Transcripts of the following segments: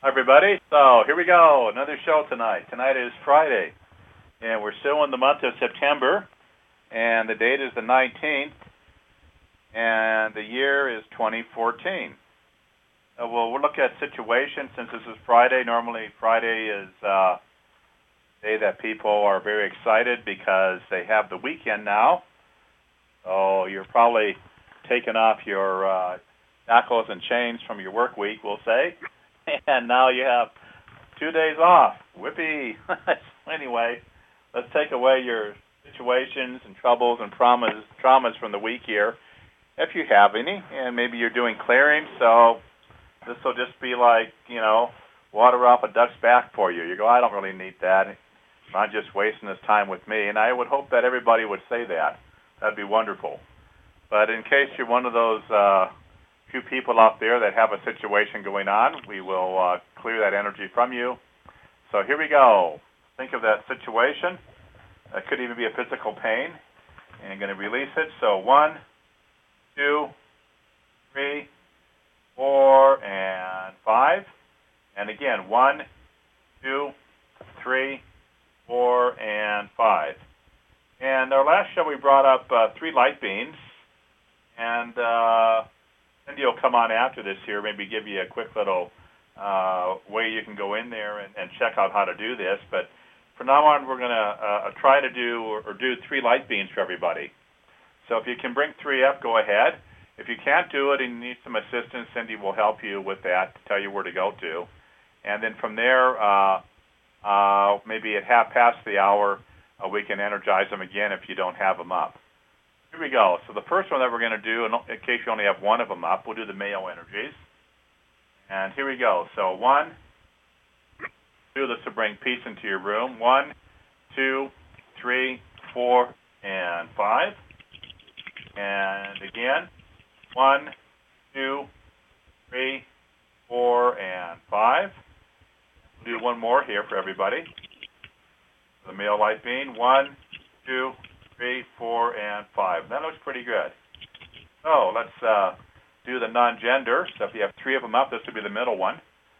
Hi, everybody. So here we go. Another show tonight. Tonight is Friday, and we're still in the month of September, and the date is the 19th, and the year is 2014. We'll look at situations since this is Friday. Normally, Friday is a day that people are very excited because they have the weekend now. So you're probably taking off your shackles and chains from your work week, we'll say. And now you have 2 days off. Whippy. Anyway, let's take away your situations and troubles and traumas from the week here, if you have any. And maybe you're doing clearing, so this will just be like, water off a duck's back for you. You go, I don't really need that. I'm just wasting this time with me. And I would hope that everybody would say that. That'd be wonderful. But in case you're one of those few people out there that have a situation going on, we will clear that energy from you. So here we go. Think of that situation. That could even be a physical pain. And I'm going to release it. So 1, 2, 3, 4, and 5. And again, 1, 2, 3, 4, and 5. And our last show we brought up 3 light beams. And Cindy will come on after this here, maybe give you a quick little way you can go in there and check out how to do this. But from now on, we're going to try to do 3 light beams for everybody. So if you can bring 3 up, go ahead. If you can't do it and you need some assistance, Cindy will help you with that, to tell you where to go to. And then from there, maybe at half past the hour, we can energize them again if you don't have them up. Here we go. So the first one that we're going to do, in case you only have one of them up, we'll do the male energies. And here we go. So 1, 2, this will bring peace into your room. 1, 2, 3, 4, and 5. And again, 1, 2, 3, 4, and 5. We'll do one more here for everybody. The male light beam. 1, 2, 3, 4, and 5. That looks pretty good. So let's do the non-gender. So if you have 3 of them up, this would be the middle one.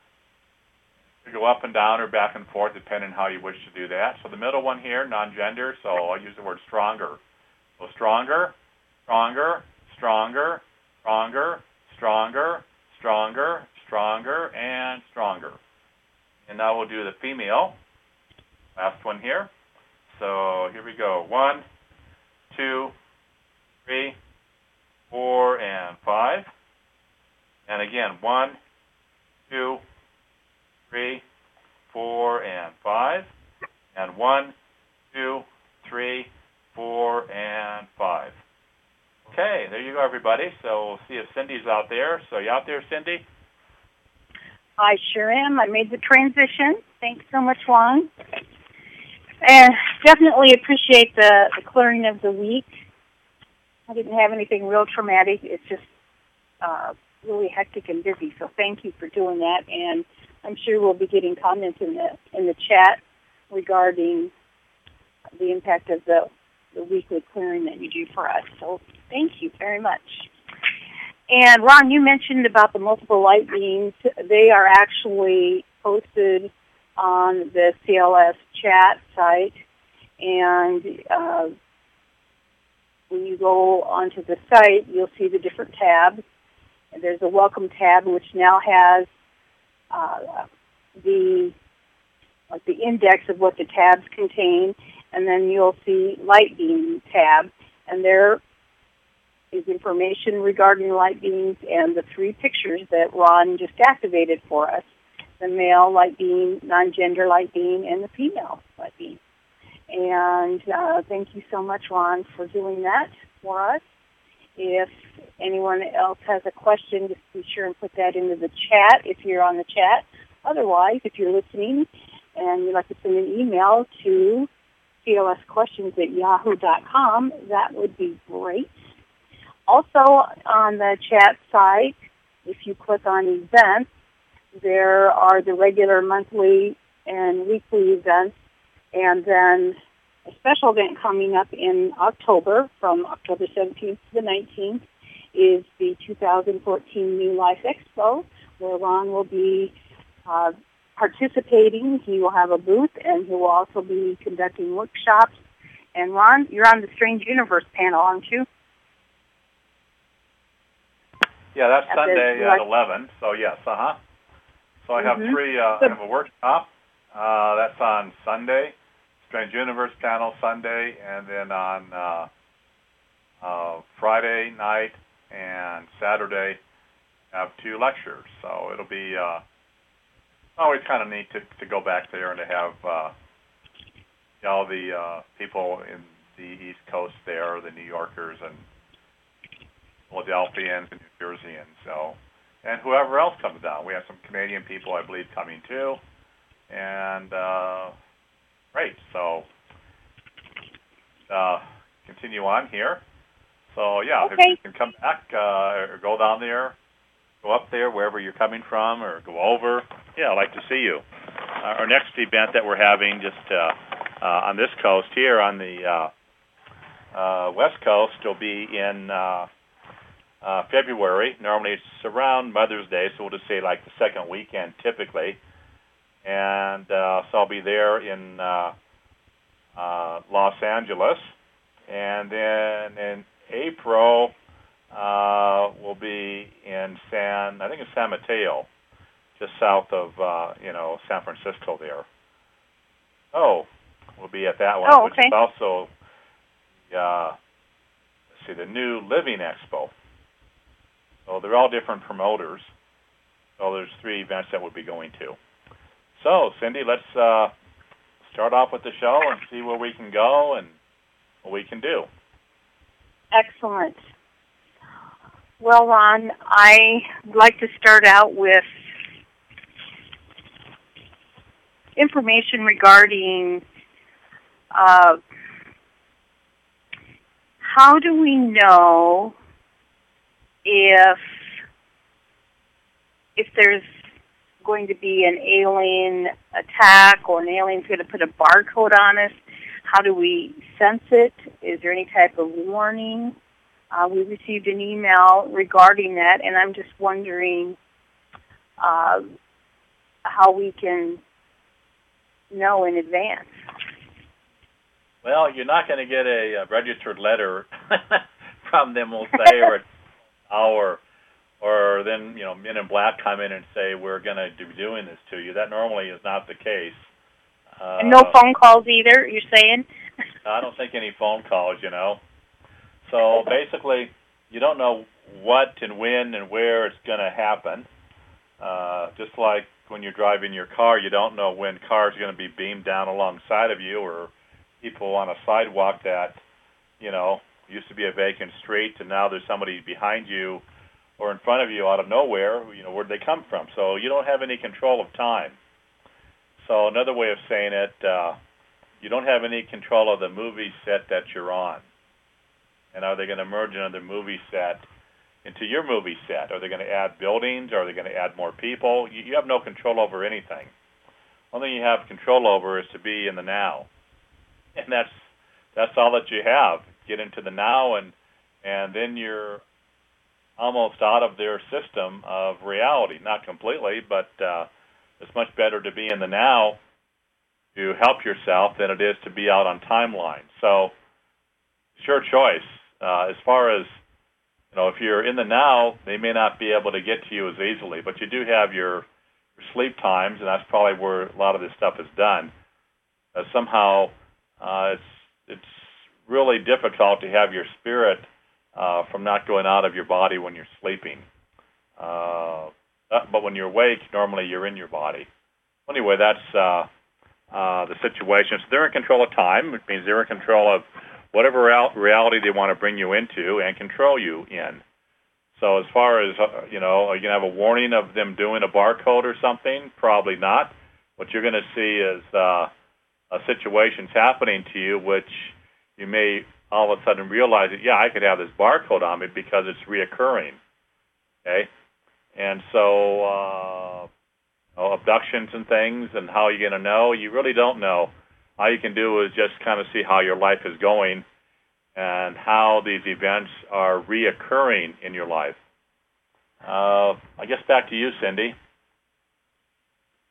You go up and down or back and forth, depending on how you wish to do that. So the middle one here, non-gender, so I'll use the word stronger. So stronger, stronger, stronger, stronger, stronger, stronger, stronger, and stronger. And now we'll do the female. Last one here. So here we go. 1, 2, 3, 4, and 5. And again, 1, 2, 3, 4, and 5. And 1, 2, 3, 4, and 5. Okay, there you go, everybody. So we'll see if Cindy's out there. So you out there, Cindy? I sure am. I made the transition. Thanks so much, Juan. And definitely appreciate the clearing of the week. I didn't have anything real traumatic. It's just really hectic and busy. So thank you for doing that. And I'm sure we'll be getting comments in the chat regarding the impact of the weekly clearing that you do for us. So thank you very much. And Ron, you mentioned about the multiple light beams. They are actually posted on the CLS chat site, and when you go onto the site, you'll see the different tabs. And there's a welcome tab, which now has the index of what the tabs contain, and then you'll see light beam tab, and there is information regarding light beams and the 3 pictures that Ron just activated for us. The male light beam, non-gender light beam, and the female light beam. And thank you so much, Ron, for doing that for us. If anyone else has a question, just be sure and put that into the chat if you're on the chat. Otherwise, if you're listening and you'd like to send an email to clsquestions@yahoo.com, that would be great. Also, on the chat site, if you click on events, there are the regular monthly and weekly events, and then a special event coming up in October, from October 17th to the 19th, is the 2014 New Life Expo, where Ron will be uh, participating. He will have a booth, and he will also be conducting workshops. And Ron, you're on the Strange Universe panel, aren't you? Yeah, that's Sunday at 11. So yes, So I have three. I have a workshop. That's on Sunday, Strange Universe panel Sunday, and then on Friday night and Saturday I have 2 lectures. So it'll be always kind of neat to go back there and to have all the people in the East Coast there, the New Yorkers and Philadelphians and New Jerseyans. So, and whoever else comes down. We have some Canadian people, I believe, coming too. And great. So continue on here. So yeah, if you can come back or go down there, go up there wherever you're coming from, or go over. Yeah, I'd like to see you. Our next event that we're having just on this coast here on the West Coast will be in February. Normally it's around Mother's Day, so we'll just say like the second weekend typically. And so I'll be there in Los Angeles. And then in April, we'll be in San Mateo, just south of, San Francisco there. Oh, we'll be at that one, which is also, the New Living Expo. So they're all different promoters. So there's 3 events that we'll be going to. So, Cindy, let's start off with the show and see where we can go and what we can do. Excellent. Well, Ron, I'd like to start out with information regarding how do we know if there's going to be an alien attack or an alien's going to put a barcode on us? How do we sense it? Is there any type of warning? We received an email regarding that, and I'm just wondering how we can know in advance. Well, you're not going to get a registered letter from them, we'll say, or then, Men in Black come in and say, we're going to be doing this to you. That normally is not the case. And no phone calls either, you're saying? I don't think any phone calls, So basically, you don't know what and when and where it's going to happen. Just like when you're driving your car, you don't know when cars are going to be beamed down alongside of you, or people on a sidewalk that, used to be a vacant street and now there's somebody behind you or in front of you out of nowhere. Where'd they come from? So you don't have any control of time. So another way of saying it, you don't have any control of the movie set that you're on. And are they going to merge another movie set into your movie set? Are they going to add buildings? Are they going to add more people? You have no control over anything. Only thing you have control over is to be in the now. And that's all that you have. Get into the now, and then you're almost out of their system of reality. Not completely, but it's much better to be in the now to help yourself than it is to be out on timelines. So it's your choice. As far as, if you're in the now, they may not be able to get to you as easily, but you do have your sleep times, and that's probably where a lot of this stuff is done. Somehow it's really difficult to have your spirit from not going out of your body when you're sleeping. But when you're awake, normally you're in your body. Anyway, that's the situation. So they're in control of time, which means they're in control of whatever reality they want to bring you into and control you in. So as far as, are you going to have a warning of them doing a barcode or something? Probably not. What you're going to see is situations happening to you, which you may all of a sudden realize that, I could have this barcode on me because it's reoccurring. Okay? And so abductions and things, and how you're going to know, you really don't know. All you can do is just kind of see how your life is going and how these events are reoccurring in your life. I guess back to you, Cindy.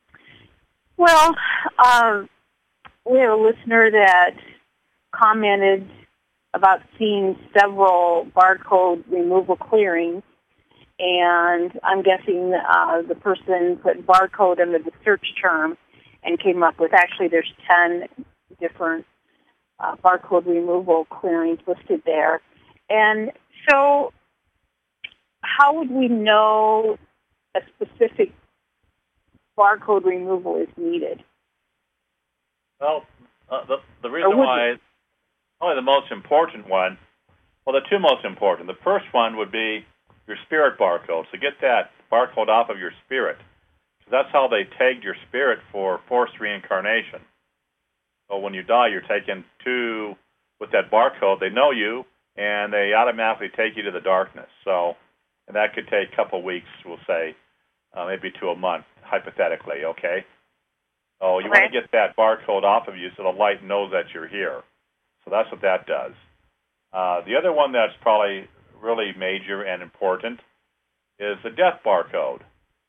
Well, we have a listener that commented about seeing several barcode removal clearings, and I'm guessing the person put barcode under the search term and came up with, actually there's 10 different barcode removal clearings listed there. And so how would we know a specific barcode removal is needed? Well, the reason why it's only the most important one, well, the two most important. The first one would be your spirit barcode. So get that barcode off of your spirit. So that's how they tagged your spirit for forced reincarnation. So when you die, you're taken with that barcode. They know you, and they automatically take you to the darkness. So, and that could take a couple weeks, we'll say, maybe to a month, hypothetically, okay? So you want to get that barcode off of you so the light knows that you're here. So that's what that does. The other one that's probably really major and important is the death barcode.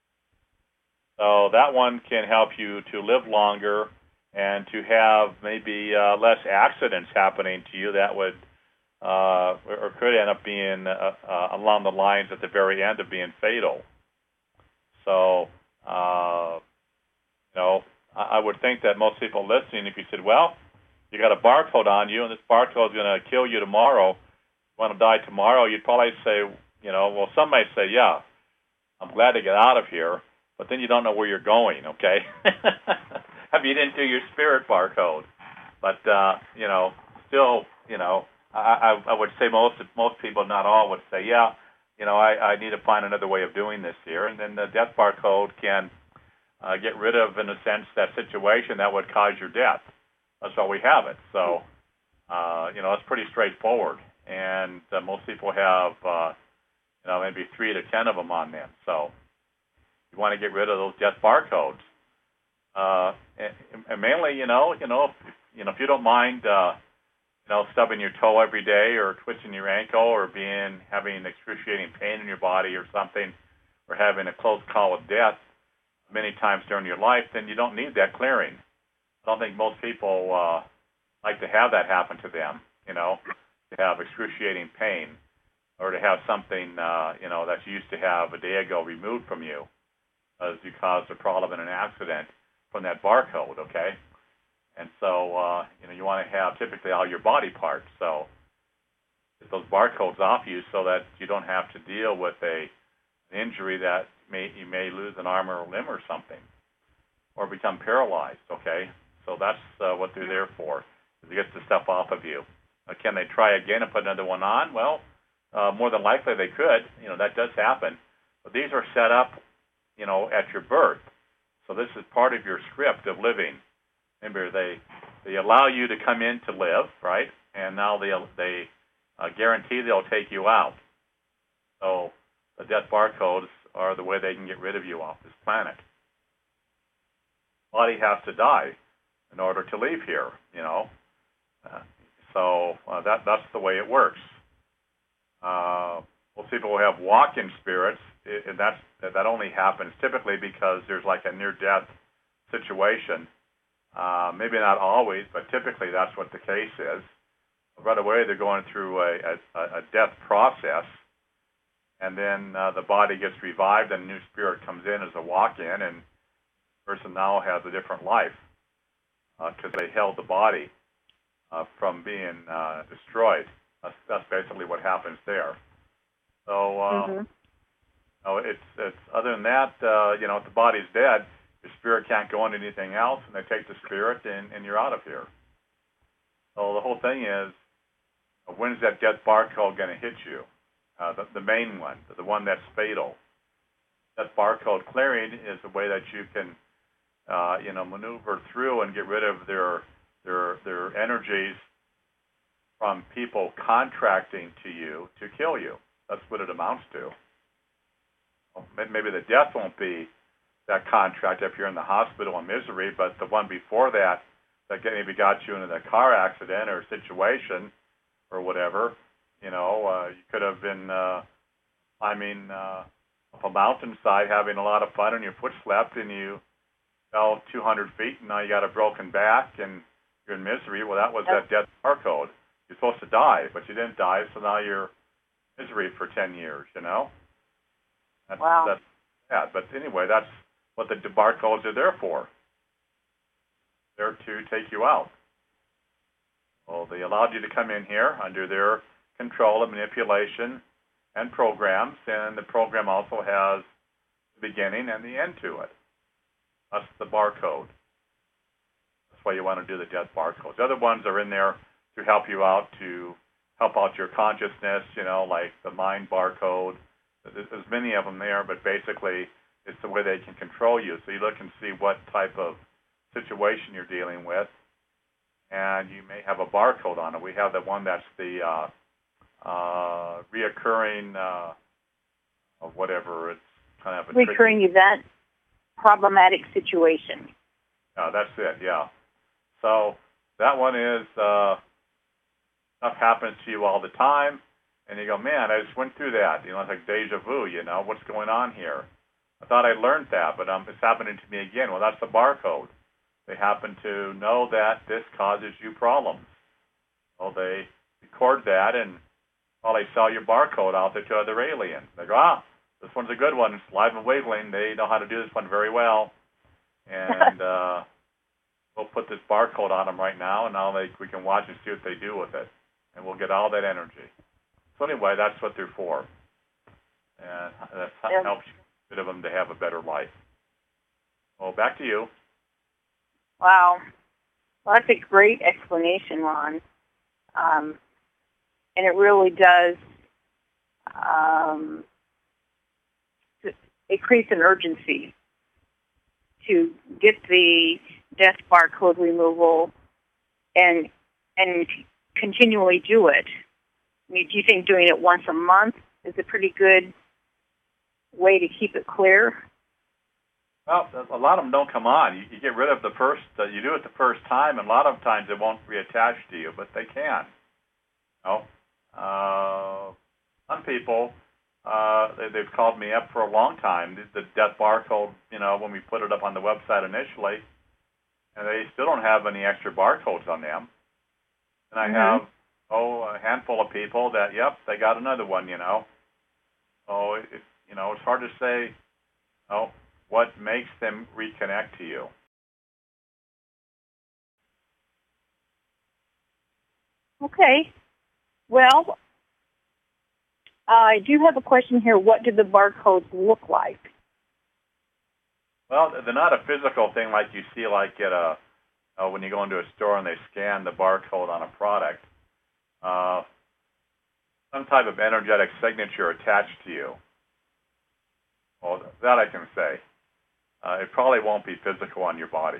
So that one can help you to live longer and to have maybe less accidents happening to you that would or could end up being along the lines at the very end of being fatal. So, I would think that most people listening, if you said, well, you got a barcode on you and this barcode is going to kill you tomorrow, you want to die tomorrow, you'd probably say, well, some might say, yeah, I'm glad to get out of here, but then you don't know where you're going, okay? If you didn't do your spirit barcode. But, still, I would say most people, not all, would say, yeah, I need to find another way of doing this here. And then the death barcode can get rid of, in a sense, that situation that would cause your death. That's why we have it. So, it's pretty straightforward. And most people have, maybe 3 to 10 of them on them. So you want to get rid of those death barcodes. And mainly, if you don't mind, stubbing your toe every day or twisting your ankle or having excruciating pain in your body or something, or having a close call with death many times during your life, then you don't need that clearing. I don't think most people like to have that happen to them, to have excruciating pain or to have something, that you used to have a day ago removed from you as you caused a problem in an accident from that barcode, okay? And so, you want to have typically all your body parts. So get those barcodes off you so that you don't have to deal with an injury that you may lose an arm or a limb or something or become paralyzed, okay? So that's what they're there for, is to get the stuff off of you. Can they try again and put another one on? Well, more than likely they could. That does happen. But these are set up, at your birth. So this is part of your script of living. Remember, they allow you to come in to live, right? And now they guarantee they'll take you out. So the death barcodes are the way they can get rid of you off this planet. The body has to die in order to leave here, that's the way it works. Most people will have walk-in spirits, and that only happens typically because there's like a near-death situation. Maybe not always, but typically that's what the case is. Right away, they're going through a death process, and then the body gets revived, and a new spirit comes in as a walk-in, and the person now has a different life because they held the body from being destroyed. That's basically what happens there. So, it's other than that, if the body's dead, the spirit can't go into anything else, and they take the spirit, and you're out of here. So the whole thing is, when's that death barcode going to hit you? The main one, the one that's fatal. That barcode clearing is a way that you can, maneuver through and get rid of their energies from people contracting to you to kill you. That's what it amounts to. Maybe the death won't be that contract if you're in the hospital in misery, but the one before that maybe got you into a car accident or situation or whatever, you could have been climbing up a mountainside having a lot of fun and your foot slipped and you fell 200 feet, and now you got a broken back, and you're in misery. Well, that was that death barcode. You're supposed to die, but you didn't die, so now you're in misery for 10 years, That's bad. But anyway, that's what the barcodes are there for. They're to take you out. Well, they allowed you to come in here under their control of manipulation and programs, and the program also has the beginning and the end to it. That's the barcode. That's why you want to do the death barcodes. The other ones are in there to help you out, to help out your consciousness, like the mind barcode. There's many of them there, but basically it's the way they can control you. So you look and see what type of situation you're dealing with, and you may have a barcode on it. We have the one that's the reoccurring of whatever. It's kind of a recurring event, problematic situation. That's it, yeah. So that one is stuff happens to you all the time, and you go, man, I just went through that. It's like deja vu, what's going on here? I thought I learned that, but it's happening to me again. Well, that's the barcode. They happen to know that this causes you problems. Well, they record that, and they sell your barcode out there to other aliens. They go, this one's a good one. It's live and wiggling. They know how to do this one very well. And we'll put this barcode on them right now, and now we can watch and see what they do with it. And we'll get all that energy. So anyway, that's what they're for. And that helps a bit of them to have a better life. Well, back to you. Wow. Well, that's a great explanation, Ron. And it really does, it creates an urgency to get the death barcode removal and continually do it. I mean, do you think doing it once a month is a pretty good way to keep it clear? Well, a lot of them don't come on. You get rid of the first, you do it the first time, and a lot of times it won't reattach to you, but they can. Some people, they've called me up for a long time, the death barcode, when we put it up on the website initially, and they still don't have any extra barcodes on them. And I have, a handful of people that, they got another one, So, it's hard to say, what makes them reconnect to you. Okay. Well, I do have a question here. What do the barcodes look like? Well, they're not a physical thing like you see like at when you go into a store and they scan the barcode on a product. Some type of energetic signature attached to you. Well, that I can say. It probably won't be physical on your body.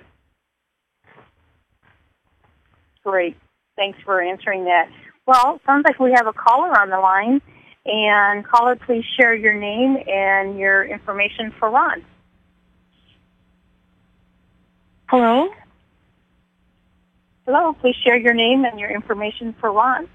Great. Thanks for answering that. Well, sounds like we have a caller on the line. And caller, please share your name and your information for Ron. Hello? Hello, please share your name and your information for Ron.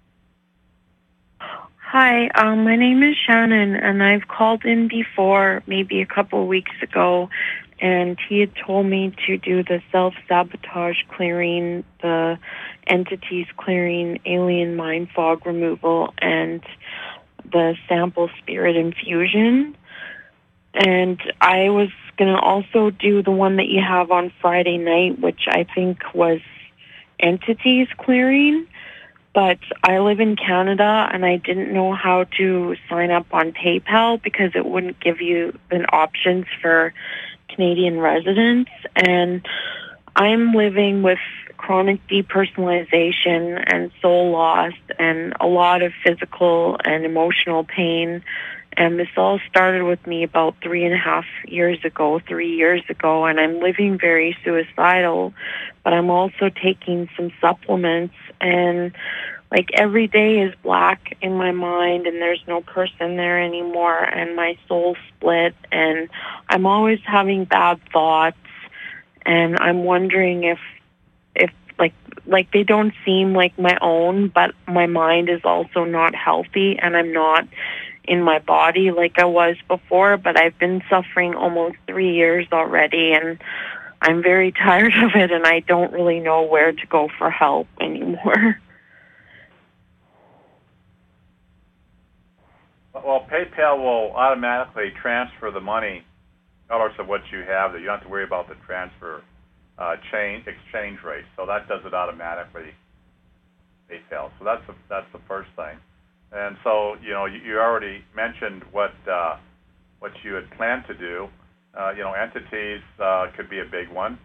Hi, my name is Shannon, and I've called in before, maybe a couple of weeks ago, and he had told me to do the self-sabotage clearing, the entities clearing, alien mind fog removal, and the sample spirit infusion. And I was going to also do the one that you have on Friday night, which I think was entities clearing. But I live in Canada, and I didn't know how to sign up on PayPal because it wouldn't give you an options for Canadian residents. And I'm living with chronic depersonalization and soul loss and a lot of physical and emotional pain. And this all started with me about 3 years ago, and I'm living very suicidal, but I'm also taking some supplements, and like every day is black in my mind, and there's no person there anymore, and my soul split, and I'm always having bad thoughts, and I'm wondering if like they don't seem like my own, but my mind is also not healthy, and I'm not in my body like I was before, but I've been suffering almost 3 years already, and I'm very tired of it, and I don't really know where to go for help anymore. Well, PayPal will automatically transfer the money, regardless of what you have. That you don't have to worry about the transfer exchange rate. So that does it automatically. PayPal. So that's the first thing. And so you already mentioned what you had planned to do. Entities could be a big one.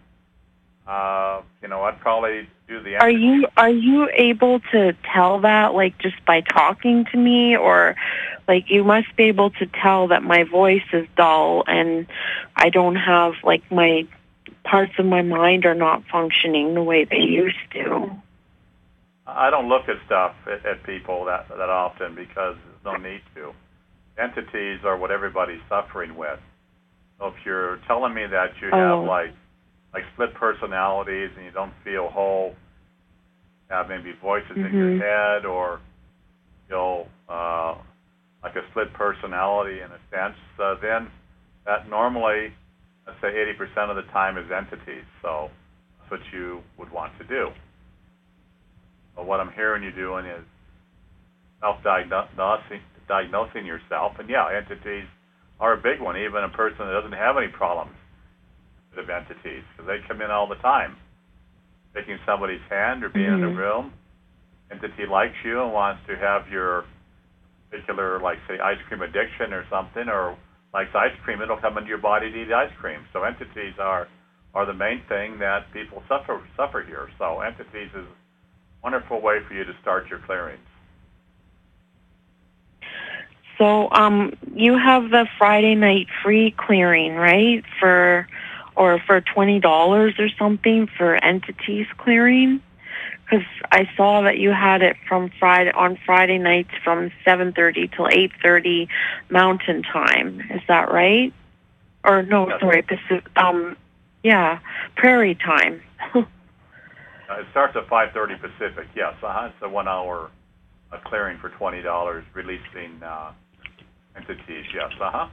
I'd probably do the. Are you able to tell that, like, just by talking to me, or like you must be able to tell that my voice is dull and I don't have, like, my parts of my mind are not functioning the way they used to. I don't look at stuff at people that often because there's no need to. Entities are what everybody's suffering with. So if you're telling me that you have like split personalities and you don't feel whole, have maybe voices in your head, or like a split personality in a sense, then that normally, let's say 80% of the time, is entities. So that's what you would want to do. But what I'm hearing you doing is self-diagnosing yourself. And yeah, entities are a big one. Even a person that doesn't have any problems with entities, because they come in all the time. Taking somebody's hand or being in a room, entity likes you and wants to have your particular, like, say, ice cream addiction or something, or likes ice cream, it'll come into your body to eat ice cream. So entities are the main thing that people suffer here. So entities is a wonderful way for you to start your clearings. So you have the Friday night free clearing, right? For $20 or something for entities clearing? Because I saw that you had it on Friday nights from 7:30 till 8:30 Mountain Time. Is that right? Or no, yes. Sorry, Pacific. Prairie Time. It starts at 5:30 Pacific. Yes, it's a 1 hour clearing for $20, releasing entities. Yes,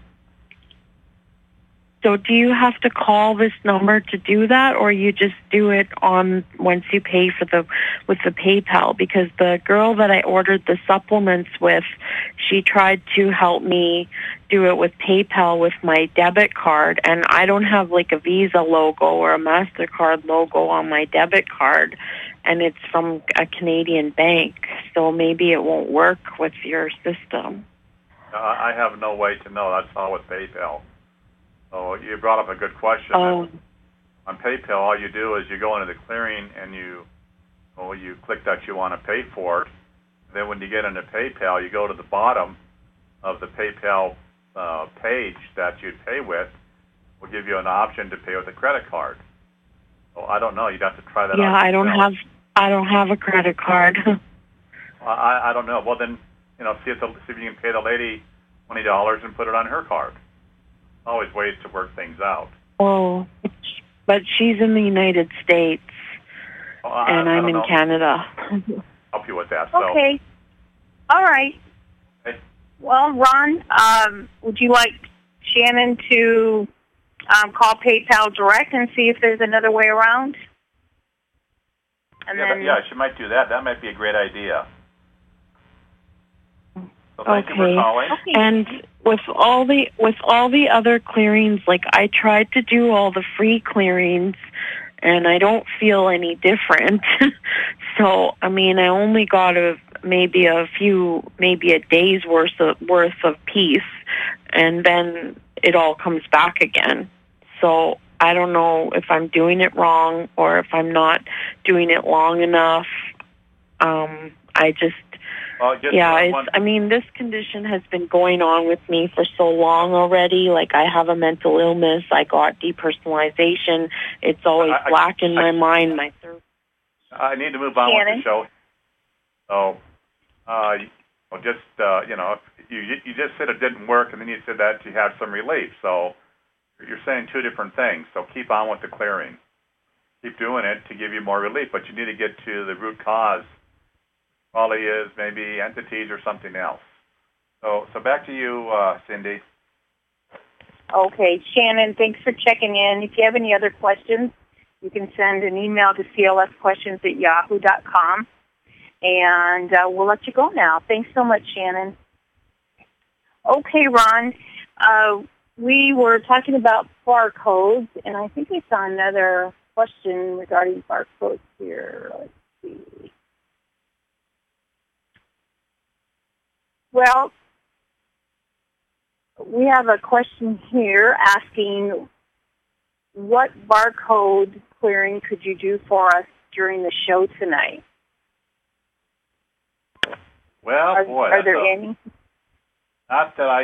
So do you have to call this number to do that, or you just do it once you pay with the PayPal? Because the girl that I ordered the supplements with, she tried to help me do it with PayPal with my debit card, and I don't have like a Visa logo or a MasterCard logo on my debit card, and it's from a Canadian bank, so maybe it won't work with your system. I have no way to know. That's all with PayPal. So you brought up a good question. Oh. On PayPal, all you do is you go into the clearing and you click that you want to pay for it. Then when you get into PayPal, you go to the bottom of the PayPal page that you'd pay with. Will give you an option to pay with a credit card. So I don't know. You'd have to try that out. Yeah, I don't have a credit card. I don't know. Well, then see if you can pay the lady $20 and put it on her card. Always ways to work things out. Oh, but she's in the United States, and I'm in Canada. Help you with that. Okay. All right. Okay. Well, Ron, would you like Shannon to call PayPal direct and see if there's another way around? Yeah, she might do that. That might be a great idea. So thank you for calling. Okay. And with all the other clearings, like I tried to do all the free clearings, and I don't feel any different. So I mean, I only got maybe a day's worth of peace, and then it all comes back again. So I don't know if I'm doing it wrong or if I'm not doing it long enough. This condition has been going on with me for so long already. Like, I have a mental illness. I got depersonalization. It's always black in my mind. I need to move on with the show. So, you just said it didn't work, and then you said that you had some relief. So you're saying two different things. So keep on with the clearing. Keep doing it to give you more relief, but you need to get to the root cause. Probably is maybe entities or something else. So back to you, Cindy. Okay, Shannon, thanks for checking in. If you have any other questions, you can send an email to clsquestions@yahoo.com, and we'll let you go now. Thanks so much, Shannon. Okay, Ron, we were talking about barcodes, and I think we saw another question regarding barcodes here. Let's see. Well, we have a question here asking, what barcode clearing could you do for us during the show tonight? Well, are there any? Not that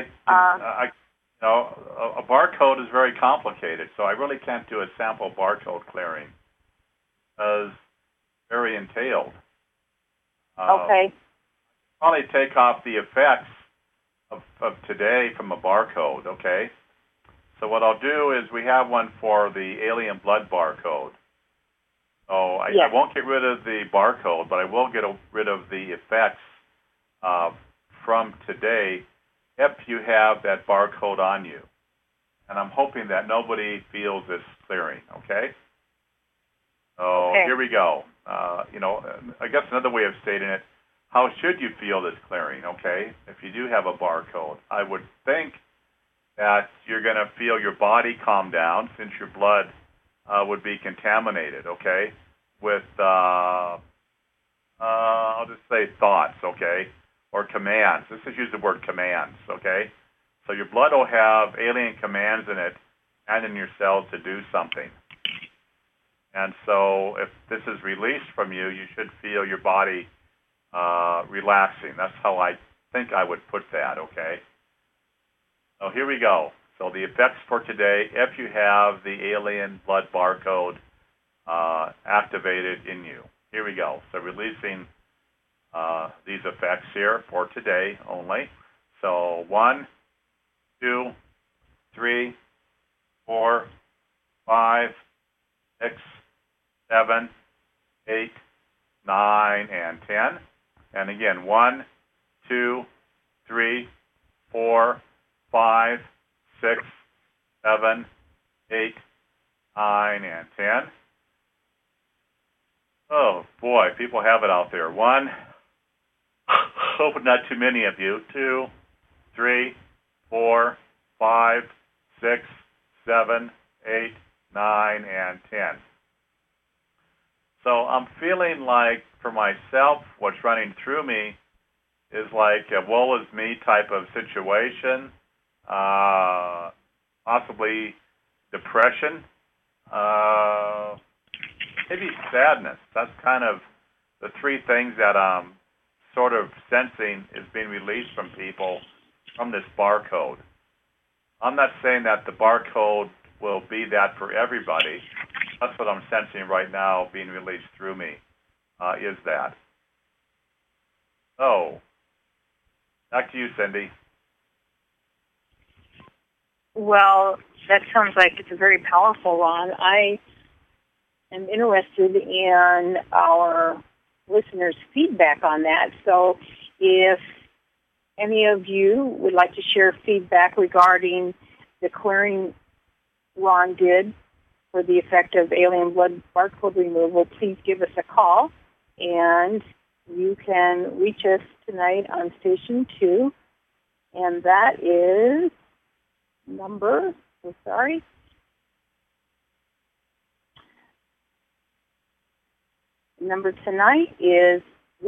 a barcode is very complicated, so I really can't do a sample barcode clearing. It's very entailed. Okay. Probably take off the effects of today from a barcode, okay? So what I'll do is we have one for the alien blood barcode. So I won't get rid of the barcode, but I will get rid of the effects from today if you have that barcode on you. And I'm hoping that nobody feels this clearing, okay? So Here we go. I guess another way of stating it, how should you feel this clearing, okay? If you do have a barcode, I would think that you're going to feel your body calm down since your blood would be contaminated, okay, with, I'll just say thoughts, okay, or commands. Let's just use the word commands, okay? So your blood will have alien commands in it and in your cells to do something. And so if this is released from you, you should feel your body relaxing. That's how I think I would put that, okay? So here we go. So the effects for today, if you have the alien blood barcode activated in you. Here we go. So releasing these effects here for today only. So 1, 2, 3, 4, 5, 6, 7, 8, 9, and 10. And again, 1, 2, 3, 4, 5, 6, 7, 8, 9, and 10. Oh, boy, people have it out there. 1, hope not too many of you. 2, 3, 4, 5, 6, 7, 8, 9, and 10. So I'm feeling like, for myself, what's running through me is like a woe is me type of situation, possibly depression, maybe sadness. That's kind of the three things that I'm sort of sensing is being released from people from this barcode. I'm not saying that the barcode will be that for everybody. That's what I'm sensing right now being released through me, is that. So, back to you, Cindy. Well, that sounds like it's a very powerful one. I am interested in our listeners' feedback on that. So if any of you would like to share feedback regarding the clearing Ron did for the effect of alien blood barcode removal, please give us a call. And you can reach us tonight on Station 2. And that is number tonight is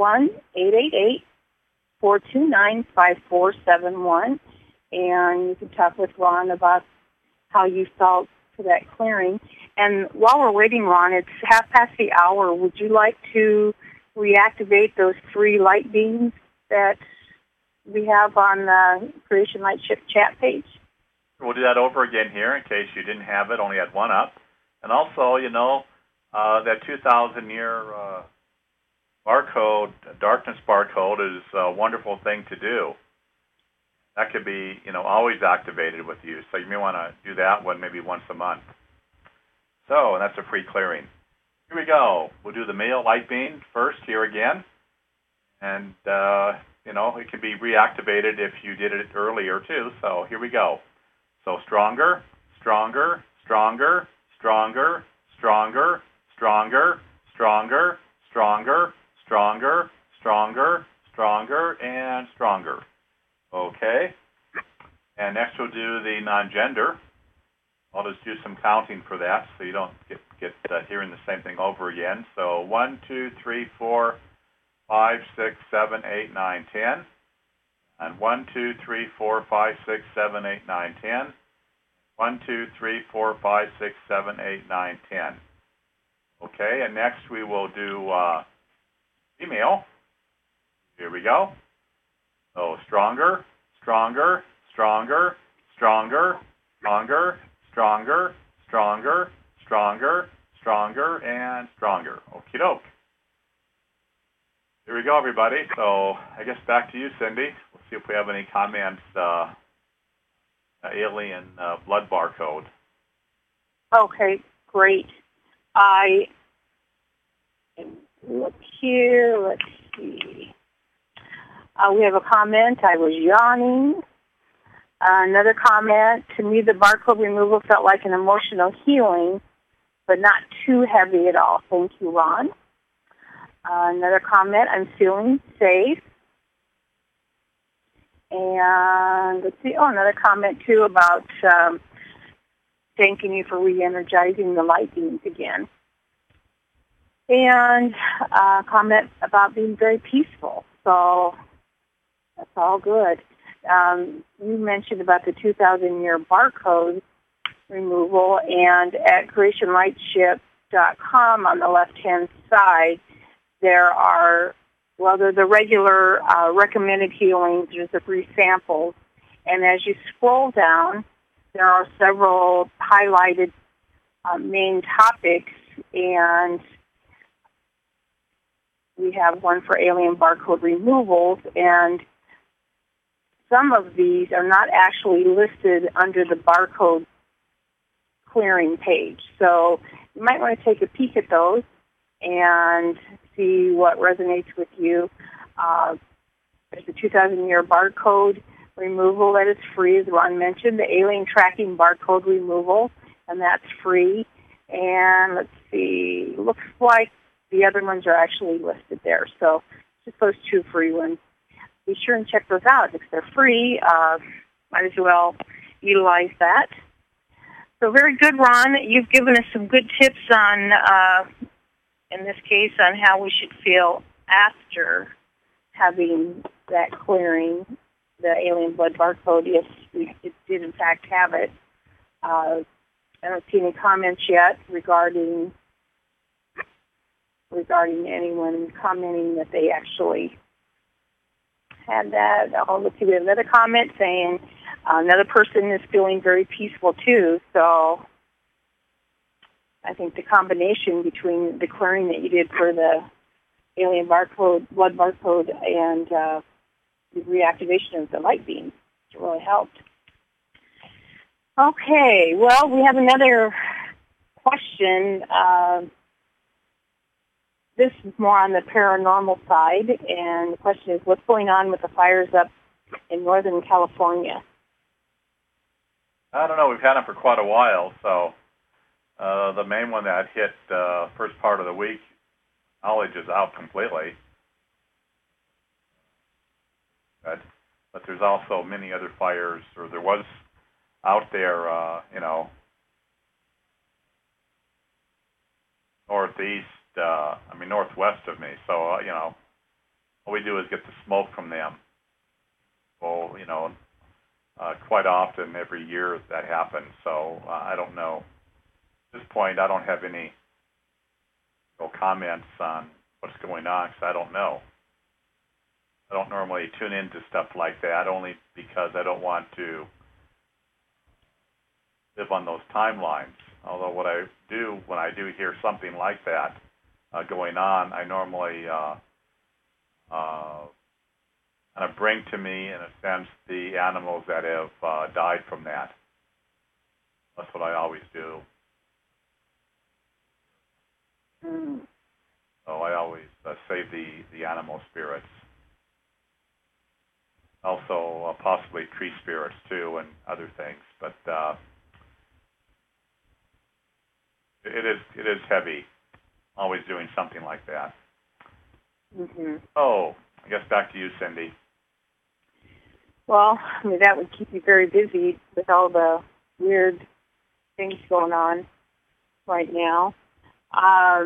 1-888-429-5471. And you can talk with Ron about how you felt for that clearing. And while we're waiting, Ron, it's 1:30. Would you like to reactivate those 3 light beams that we have on the Creation Light Shift chat page? We'll do that over again here in case you didn't have it, only had one up. And also, that 2,000-year barcode, darkness barcode, is a wonderful thing to do. That could be, always activated with you. So you may want to do that one maybe once a month. So, and that's a free clearing. Here we go. We'll do the male light beam first here again. And, it can be reactivated if you did it earlier too. So here we go. So stronger, stronger, stronger, stronger, stronger, stronger, stronger, stronger, stronger, stronger, stronger, and stronger. Okay. And next we'll do the non-gender. I'll just do some counting for that so you don't get hearing the same thing over again. So 1, 2, 3, 4, 5, 6, 7, 8, 9, 10. And 1, 2, 3, 4, 5, 6, 7, 8, 9, 10. 1, 2, 3, 4, 5, 6, 7, 8, 9, 10. Okay, and next we will do female. Here we go. So stronger, stronger, stronger, stronger, stronger, stronger, stronger, stronger, stronger, and stronger. Okie doke. Here we go, everybody. So I guess back to you, Cindy. We'll see if we have any comments. Alien blood barcode. Okay, great. I look here. Let's see. We have a comment. I was yawning. Another comment. To me, the barcode removal felt like an emotional healing, but not too heavy at all. Thank you, Ron. Another comment. I'm feeling safe. And let's see. Oh, another comment too about thanking you for re-energizing the light beams again. And a comment about being very peaceful. So that's all good. You mentioned about the 2,000-year barcode removal, and at creationlightship.com on the left-hand side, there are, well, they're the regular recommended healings. There's the free samples. And as you scroll down, there are several highlighted main topics, and we have one for alien barcode removals, and some of these are not actually listed under the barcode clearing page. So you might want to take a peek at those and see what resonates with you. There's the 2,000-year barcode removal that is free, as Ron mentioned, the alien tracking barcode removal, and that's free. And let's see, looks like the other ones are actually listed there. So just those two free ones. Be sure and check those out. If they're free, might as well utilize that. So very good, Ron. You've given us some good tips on, in this case, on how we should feel after having that clearing, the alien blood barcode, if we did in fact have it. I don't see any comments yet regarding anyone commenting that they actually had that. Oh, let's see, we have another comment saying another person is feeling very peaceful too. So I think the combination between the clearing that you did for the alien barcode, blood barcode, and the reactivation of the light beam really helped. Okay, well, we have another question. This is more on the paranormal side, and the question is, what's going on with the fires up in Northern California? I don't know. We've had them for quite a while, so the main one that hit first part of the week, knowledge is out completely. But there's also many other fires, or there was out there, northwest of me. So, all we do is get the smoke from them. Well, quite often every year that happens. So I don't know. At this point, I don't have any comments on what's going on because I don't know. I don't normally tune into stuff like that, only because I don't want to live on those timelines. Although what I do when I do hear something like that going on, I normally kind of bring to me, in a sense, the animals that have died from that. That's what I always do. So I always save the animal spirits. Also possibly tree spirits too and other things. But it is heavy, always doing something like that. Mm-hmm. Oh, I guess back to you, Cindy. Well, I mean, that would keep you very busy with all the weird things going on right now. I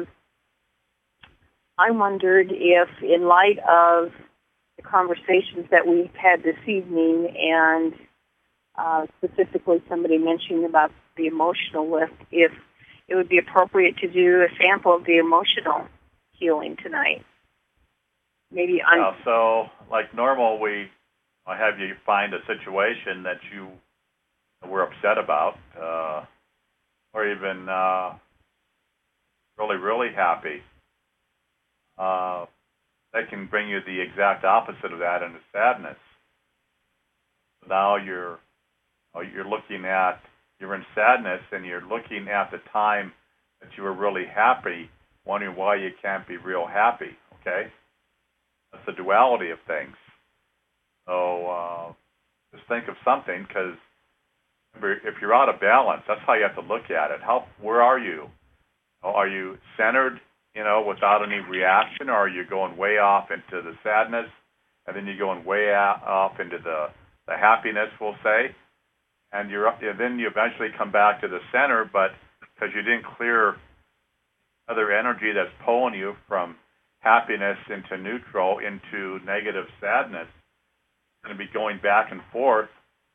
wondered if, in light of the conversations that we've had this evening, and specifically somebody mentioning about the emotional lift, if it would be appropriate to do a sample of the emotional healing tonight. Maybe so like normal, I have you find a situation that you were upset about, or even really, really happy. That can bring you the exact opposite of that into sadness. So now you're in sadness, and you're looking at the time that you were really happy, wondering why you can't be real happy, okay? That's the duality of things. So just think of something, because if you're out of balance, that's how you have to look at it. Where are you? Are you centered, without any reaction, or are you going way off into the sadness, and then you're going way off into the happiness, we'll say, and then you eventually come back to the center, but because you didn't clear other energy that's pulling you from happiness into neutral, into negative sadness, it's going to be going back and forth,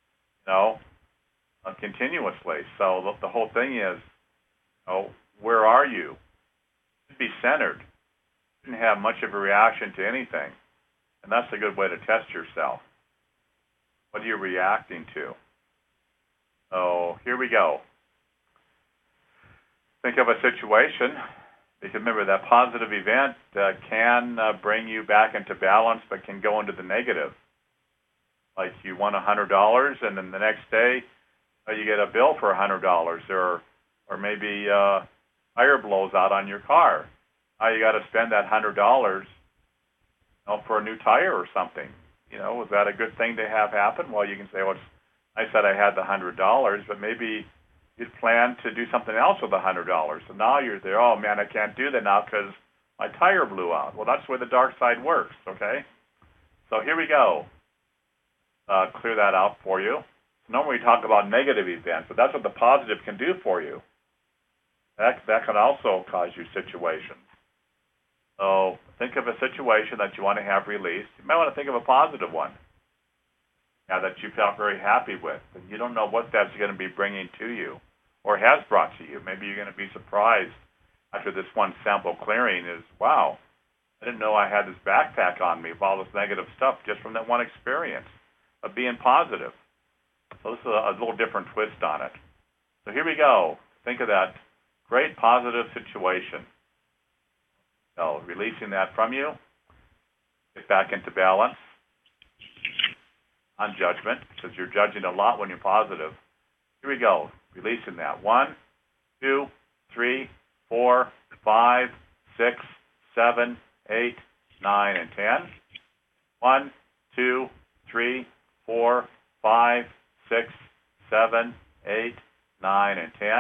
continuously. So the whole thing is, where are you? You should be centered. You shouldn't have much of a reaction to anything. And that's a good way to test yourself. What are you reacting to? So here we go. Think of a situation. Because remember, that positive event can bring you back into balance, but can go into the negative. Like you won $100, and then the next day you get a bill for $100, or maybe tire blows out on your car. Now you got to spend that $100 for a new tire or something. Was that a good thing to have happen? Well, you can say, well, I said I had the $100, but maybe you'd planned to do something else with the $100. So now you're there, oh man, I can't do that now because my tire blew out. Well, that's where the dark side works, okay? So here we go. Clear that out for you. Normally we talk about negative events, but that's what the positive can do for you. That can also cause you situations. So think of a situation that you want to have released. You might want to think of a positive one that you felt very happy with. And you don't know what that's going to be bringing to you or has brought to you. Maybe you're going to be surprised after this one sample clearing is, wow, I didn't know I had this backpack on me with all this negative stuff just from that one experience of being positive. So this is a little different twist on it. So here we go. Think of that great positive situation. So releasing that from you, get back into balance on judgment, because you're judging a lot when you're positive. Here we go. Releasing that. 1, 2, 3, 4, 5, 6, 7, 8, 9, and 10. 1, 2, 3, 4, 5, 6, 7, 8, 9, and 10.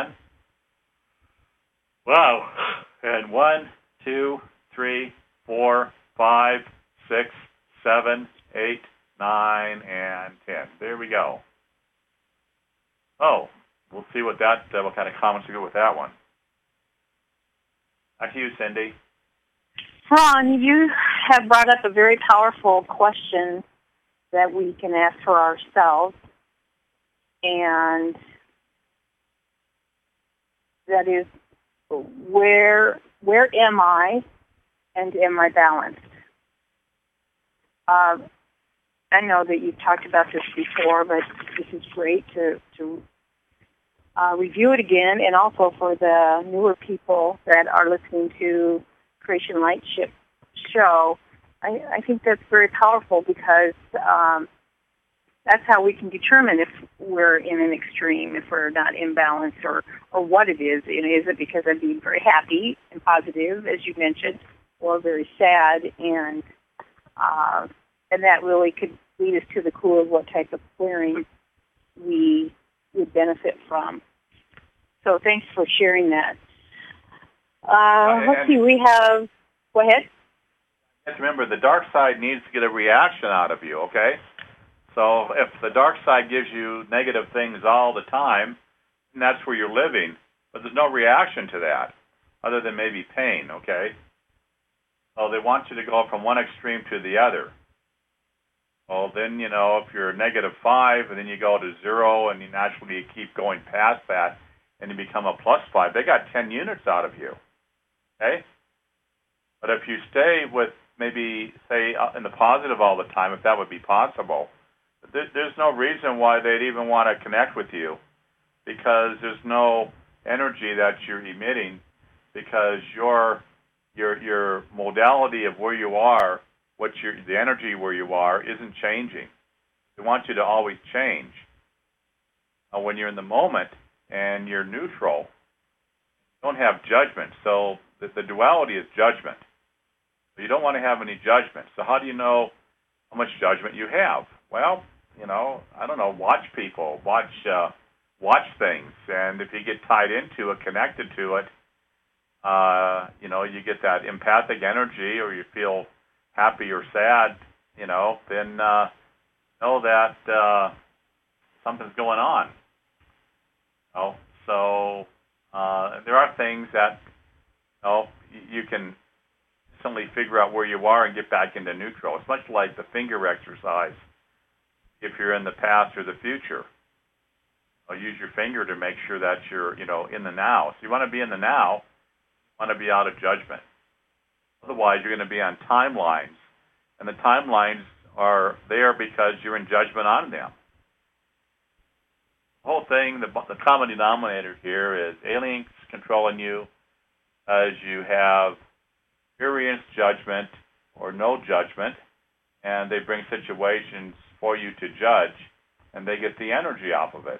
Wow. And 1, 2, 3, 4, 5, 6, 7, 8, 9, and 10. There we go. Oh, we'll see what kind of comments we get with that one. Back to you, Cindy. Ron, you have brought up a very powerful question that we can ask for ourselves, and that is, where am I, and am I balanced? I know that you've talked about this before, but this is great to review it again, and also for the newer people that are listening to Creation Lightship show. I think that's very powerful, because that's how we can determine if we're in an extreme, if we're not in balance, or what it is. Is it because I'm being very happy and positive, as you mentioned, or very sad, and that really could lead us to the clue of what type of clearing we would benefit from. So thanks for sharing that. Let's see, we have, go ahead. Just remember, the dark side needs to get a reaction out of you, okay? So if the dark side gives you negative things all the time, then that's where you're living. But there's no reaction to that other than maybe pain, okay? So they want you to go from one extreme to the other. Well, then, if you're -5 and then you go to 0 and you naturally keep going past that and you become a +5, they got 10 units out of you, okay? But if you stay with maybe, say, in the positive all the time, if that would be possible, there's no reason why they'd even want to connect with you, because there's no energy that you're emitting, because your modality of where you are, the energy where you are, isn't changing. They want you to always change. When you're in the moment and you're neutral, you don't have judgment. So the duality is judgment. So you don't want to have any judgment. So how do you know how much judgment you have? Well, I don't know, watch people, watch things, and if you get tied into it, connected to it, you get that empathic energy, or you feel happy or sad, then know that something's going on. So there are things that you can instantly figure out where you are and get back into neutral. It's much like the finger exercise. If you're in the past or the future, use your finger to make sure that you're, in the now. So you want to be in the now, you want to be out of judgment. Otherwise, you're going to be on timelines, and the timelines are there because you're in judgment on them. The whole thing, the common denominator here is aliens controlling you as you have experienced judgment or no judgment, and they bring situations for you to judge, and they get the energy off of it.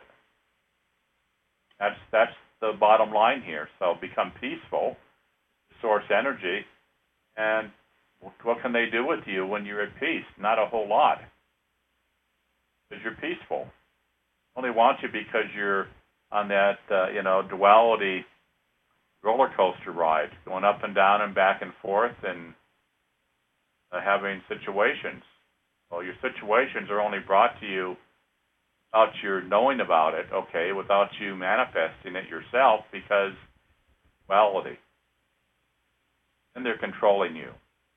That's the bottom line here. So become peaceful, source energy, and what can they do with you when you're at peace? Not a whole lot, because you're peaceful. Only want you because you're on that duality roller coaster ride, going up and down and back and forth, and having situations. Well, your situations are only brought to you without your knowing about it, okay, without you manifesting it yourself, because duality. And they're controlling you.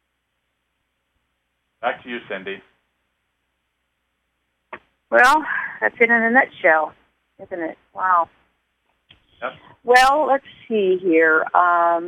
Back to you, Cindy. Well, that's it in a nutshell, isn't it? Wow. Yep. Well, let's see here. On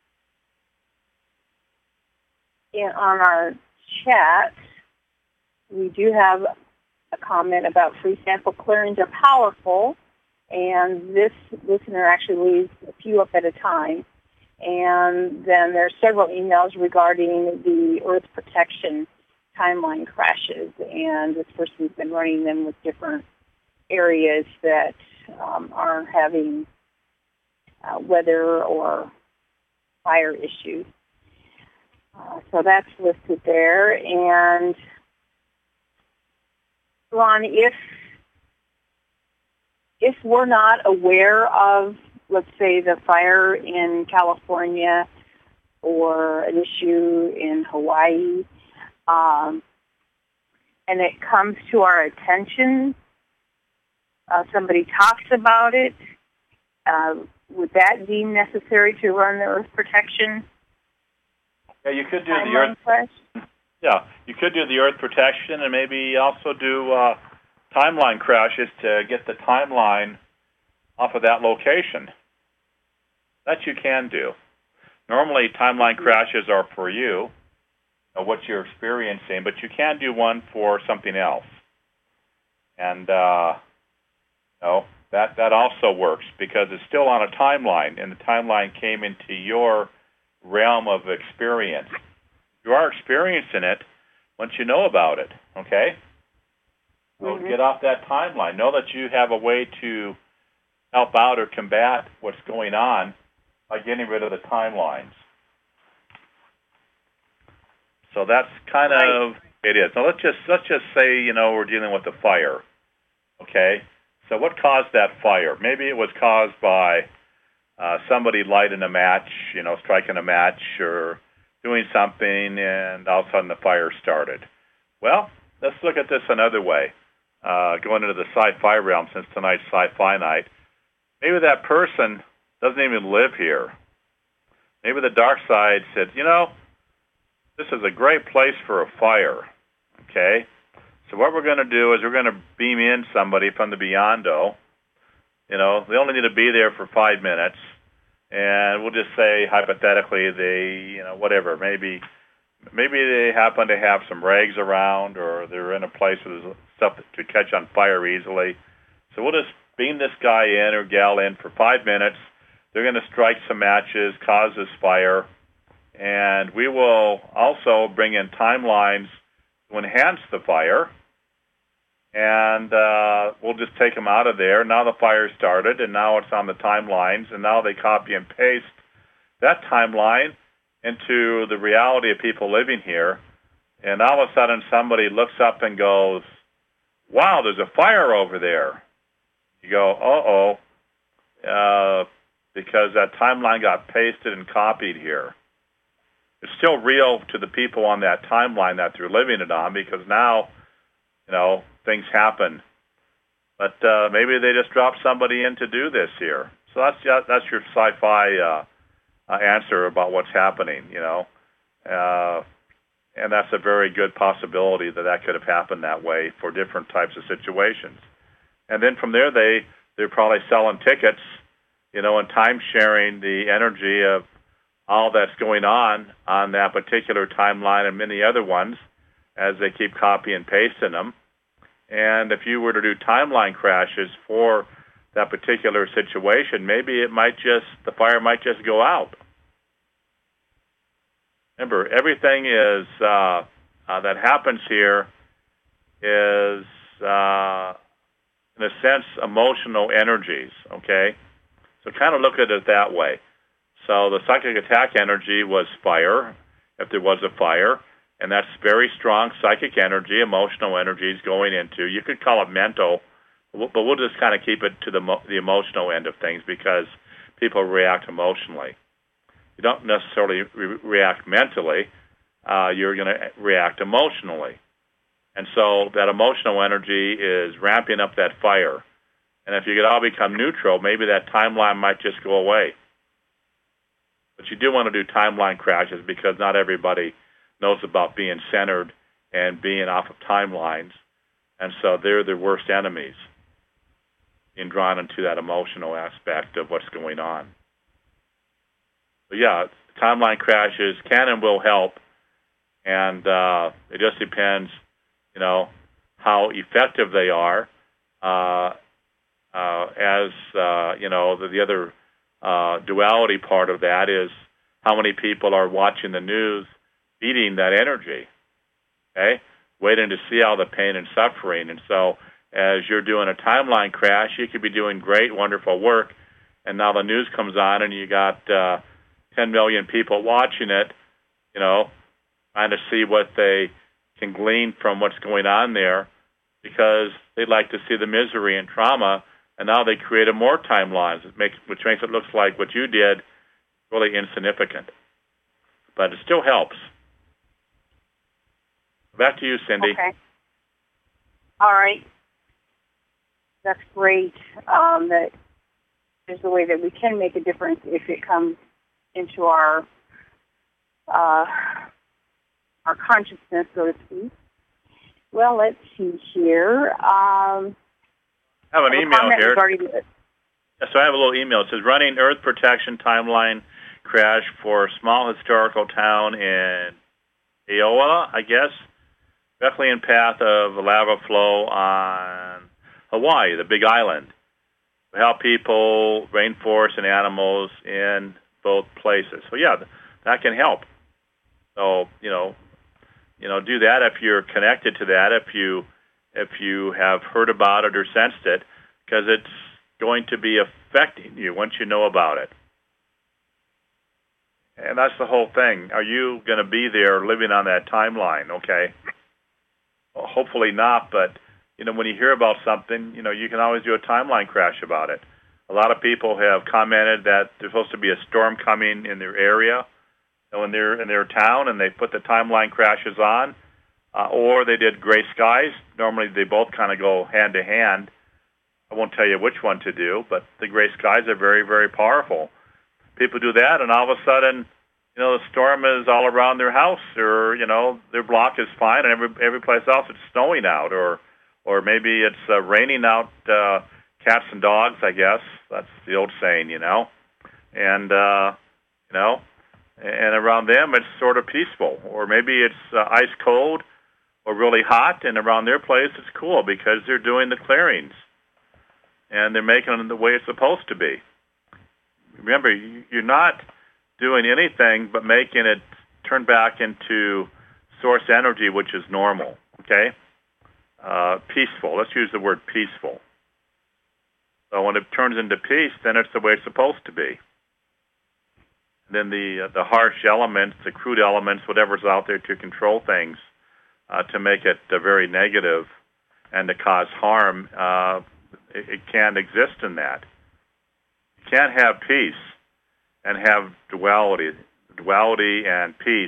our chat, we do have a comment about free sample clearings are powerful, and this listener actually leaves a few up at a time. And then there are several emails regarding the Earth protection timeline crashes, and this person's been running them with different areas that are having weather or fire issues. So that's listed there. And Ron, if we're not aware of, let's say, the fire in California or an issue in Hawaii, and it comes to our attention, somebody talks about it, would that deem necessary to run the Earth protection? Yeah, you could do the Earth. Yeah, you could do the Earth protection, and maybe also do timeline crashes to get the timeline off of that location. That you can do. Normally, timeline crashes are for you, what you're experiencing, but you can do one for something else. And that also works because it's still on a timeline, and the timeline came into your realm of experience. You are experiencing it once you know about it, okay? So get off that timeline. Know that you have a way to help out or combat what's going on by getting rid of the timelines. So that's kind of It is. Now let's just say, we're dealing with a fire. Okay? So what caused that fire? Maybe it was caused by somebody lighting a match, striking a match or doing something, and all of a sudden the fire started. Well, let's look at this another way. Going into the sci-fi realm, since tonight's sci-fi night, maybe that person doesn't even live here. Maybe the dark side said, this is a great place for a fire. Okay? So what we're going to do is we're going to beam in somebody from the Beyond-O. They only need to be there for 5 minutes. And we'll just say, hypothetically, they, whatever, maybe they happen to have some rags around, or they're in a place where there's stuff to catch on fire easily. So we'll just beam this guy in or gal in for 5 minutes. They're going to strike some matches, cause this fire, and we will also bring in timelines to enhance the fire, and we'll just take them out of there. Now the fire started, and now it's on the timelines, and now they copy and paste that timeline into the reality of people living here, and all of a sudden somebody looks up and goes, wow, there's a fire over there. You go, because that timeline got pasted and copied here. It's still real to the people on that timeline that they're living it on, because now, things happen. But maybe they just dropped somebody in to do this here. So that's your sci-fi answer about what's happening, and that's a very good possibility that could have happened that way for different types of situations. And then from there, they're probably selling tickets, and time-sharing the energy of all that's going on that particular timeline and many other ones as they keep copy and pasting them. And if you were to do timeline crashes for that particular situation, maybe the fire might just go out. Remember, everything is that happens here is, in a sense, emotional energies, okay? So kind of look at it that way. So the psychic attack energy was fire, if there was a fire, and that's very strong psychic energy, emotional energies going into, you could call it mental, but we'll just kind of keep it to the emotional end of things, because people react emotionally. You don't necessarily react mentally. You're going to react emotionally. And so that emotional energy is ramping up that fire. And if you could all become neutral, maybe that timeline might just go away. But you do want to do timeline crashes, because not everybody knows about being centered and being off of timelines. And so they're the worst enemies, being drawn into that emotional aspect of what's going on. So yeah, timeline crashes can and will help, and it just depends, how effective they are. The other duality part of that is how many people are watching the news, feeding that energy, okay, waiting to see all the pain and suffering. And so as you're doing a timeline crash, you could be doing great, wonderful work, and now the news comes on and you got 10 million people watching it, trying to see what they can glean from what's going on there, because they'd like to see the misery and trauma, and now they created more timelines, which makes it look like what you did really insignificant. But it still helps. Back to you, Cindy. Okay. All right. That's great. That there's a way that we can make a difference if it comes into our consciousness, so to speak. Well, let's see here. I have an email here. So I have a little email. It says, running Earth Protection Timeline Crash for small historical town in Iowa, I guess, directly in path of lava flow on Hawaii, the Big Island. To help people, rainforests, and animals in both places. So yeah, that can help. So do that if you're connected to that. If you have heard about it or sensed it, because it's going to be affecting you once you know about it. And that's the whole thing. Are you going to be there living on that timeline, okay? hopefully not, but, when you hear about something, you can always do a timeline crash about it. A lot of people have commented that there's supposed to be a storm coming in their area, in their town, and they put the timeline crashes on, or they did gray skies. Normally, they both kind of go hand to hand. I won't tell you which one to do, but the gray skies are very, very powerful. People do that, and all of a sudden, the storm is all around their house, or their block is fine, and every place else it's snowing out, or maybe it's raining out. Cats and dogs, I guess. That's the old saying, and and around them it's sort of peaceful, or maybe it's ice cold or really hot, and around their place it's cool because they're doing the clearings and they're making it the way it's supposed to be. Remember, you're not doing anything but making it turn back into source energy, which is normal, okay? Peaceful. Let's use the word peaceful. So when it turns into peace, then it's the way it's supposed to be. And then the harsh elements, the crude elements, whatever's out there to control things, to make it very negative and to cause harm, it can't exist in that. You can't have peace and have duality. Duality and peace,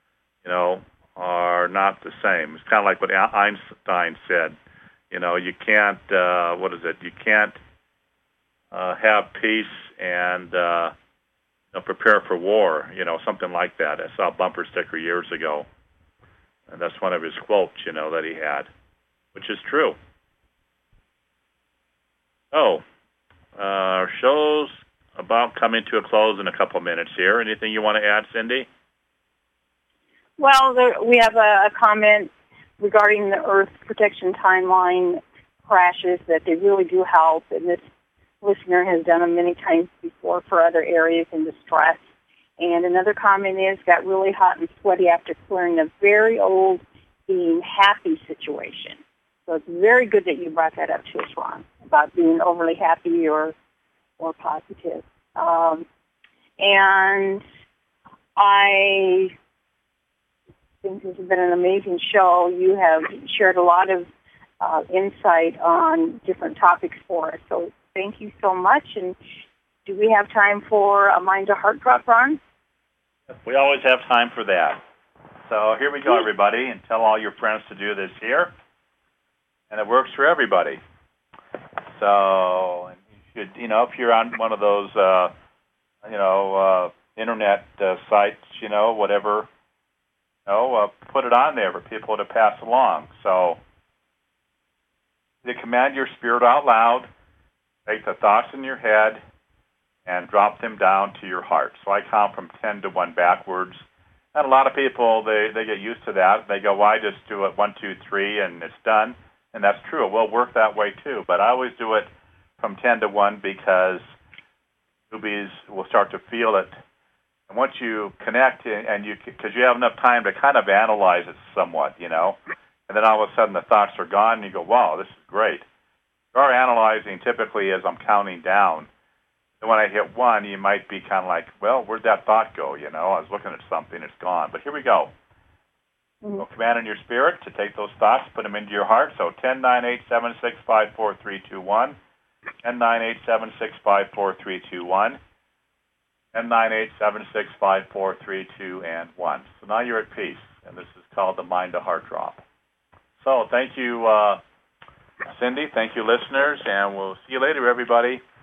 are not the same. It's kind of like what Einstein said. You can't, You can't have peace and prepare for war, something like that. I saw a bumper sticker years ago, and that's one of his quotes, that he had, which is true. So, our show's about coming to a close in a couple minutes here. Anything you want to add, Cindy? Well, we have a comment regarding the Earth Protection Timeline crashes, that they really do help, and this listener has done them many times before for other areas in distress. And another comment is, got really hot and sweaty after clearing a very old being happy situation. So it's very good that you brought that up to us, Ron, about being overly happy or positive. And I think this has been an amazing show. You have shared a lot of insight on different topics for us. So thank you so much. And do we have time for a Mind to Heart drop, Ron? We always have time for that. So here we go, everybody, and tell all your friends to do this here. And it works for everybody. So you should, if you're on one of those, internet sites, whatever, put it on there for people to pass along. So you command your spirit out loud, take the thoughts in your head, and drop them down to your heart. So I count from 10 to 1 backwards. And a lot of people, they get used to that. They go, well, I just do it 1, 2, 3, and it's done. And that's true. It will work that way, too. But I always do it from 10 to 1 because newbies will start to feel it. And once you connect, because you have enough time to kind of analyze it somewhat, and then all of a sudden the thoughts are gone, and you go, wow, this is great. You are analyzing typically as I'm counting down. And when I hit 1, you might be kind of like, well, where'd that thought go? I was looking at something, it's gone. But here we go. So command in your spirit to take those thoughts, put them into your heart. So 10, 9, 8, 7, 6, 5, 4, 3, 2, 1. 10, 9, 8, 7, 6, 5, 4, 3, 2, 1. 10, 9, 8, 7, 6, 5, 4, 3, 2, and 1. So now you're at peace, and this is called the Mind to Heart Drop. So thank you, Cindy. Thank you, listeners, and we'll see you later, everybody.